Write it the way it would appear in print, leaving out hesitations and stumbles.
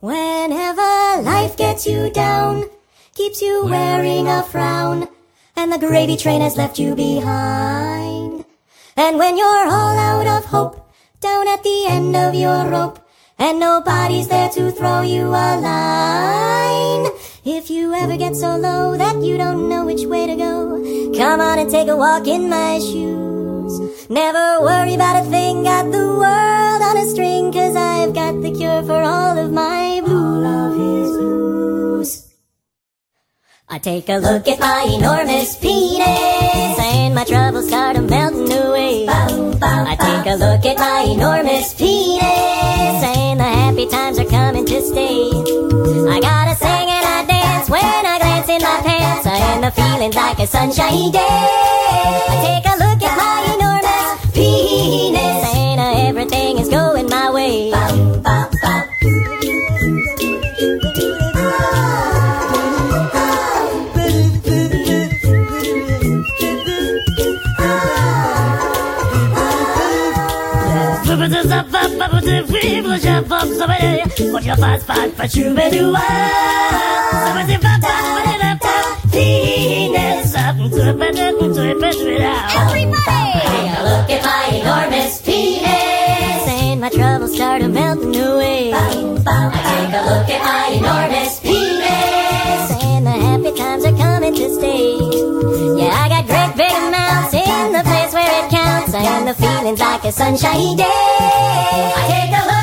Whenever life gets you down, keeps you wearing a frown, and the gravy train has left you behind. And when you're all out of hope, down at the end of your rope, and nobody's there to throw you a line. If you ever get so low that you don't know which way to go, come on and take a walk in my shoes. Never worry about a thing, got the world on a string, 'cause I've got the cure for all of my blues. I take a look at my enormous penis, and my troubles start melting away. I take a look at my enormous penis, and the happy times are coming to stay. I gotta sing and I dance when I glance in my pants, and the feeling's like a sunshiny day. I take a look at my enormous penis, and everything is going my way. Everybody! Take a look at my enormous penis, and my troubles start melting away. I take a look at my enormous penis, and the happy times are coming to stay. Yeah, I got great big amounts in the place where it counts, and the feeling's like a sunshiny day. I take a look